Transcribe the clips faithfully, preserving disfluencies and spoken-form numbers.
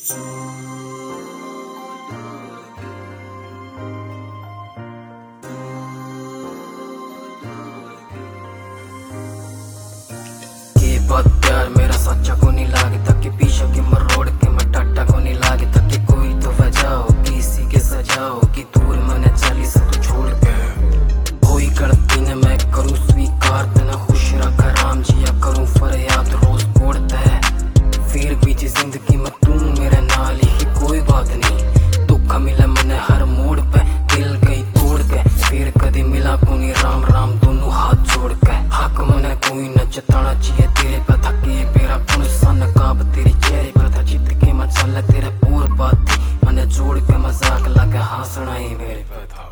के बात प्यार मेरा सच्चा को नहीं लागे ताकि पीछे के मरोड़ के मैं टाटा को नहीं लागे ताकि कोई तो वजह हो किसी के सजा हो कि दूर मैंने चली से तू छोड़ के कोई गलती ने मैं करूँ स्वीकार तेना खुश रखा राम जिया करूँ फरियाद रोज कोड़ता है फिर बीच जिंदगी में तू मेरे नाल ही कोई बात नहीं दुख मिला मैंने हर मोड़ पे दिल गई तोड़ के फिर कभी मिला को नहीं राम राम दोनों हाथ जोड़ के हक मैंने कोई न जताना चाहिए तेरे पे था के मेरा कौन सा नकाब तेरे चेहरे पर था चित के मैं चल तेरे पूर बात थी मैंने जोड़ के मजाक लगा हंसना ही मेरे पे था।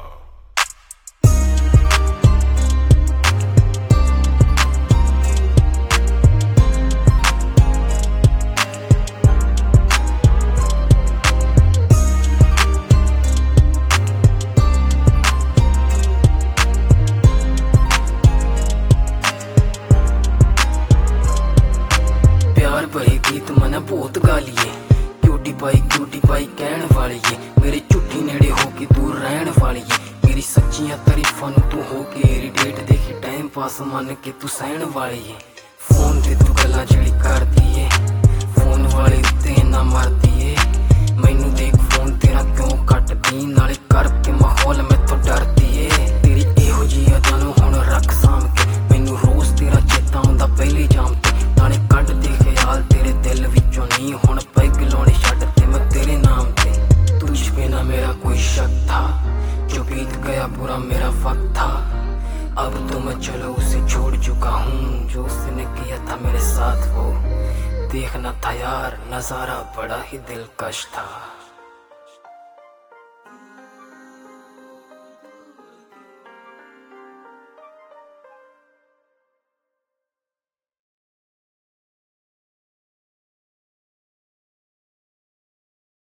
प्यार भरे गीत मैंने बहुत गा लिए क्यूटी पाई क्यूटी पाई कहने वाली है मेरी चुट्टी नेड़े होके दूर रहने वाली है मेरी सच्चियां तारीफां तू होके इरिटेट देखी टाइम पास मान के तू सहन वाली है फोन ते तू गल्ला जड़ी करदी है फोन वाले उत्ते ना मारदी है मैनू देख फोन तेरा क्यों कटदी नाले करके माहौल में तो डरदी है तेरी एहो जी अदा नू हुण रख साम के मैनू रोज तेरा चेता आउंदा पहले जाम ते नाले कट दे ख्याल तेरे दिल विचों नहीं हुण पैग लाउणे छड्ड ते मैं तेरे नाम ते तुझ पे ना मेरा कोई शक था जो बीत गया बुरा मेरा वक्त था अब तो मैं चलो उसे छोड़ चुका हूँ जो उसने किया था मेरे साथ वो देखना था यार नजारा बड़ा ही दिलकश था।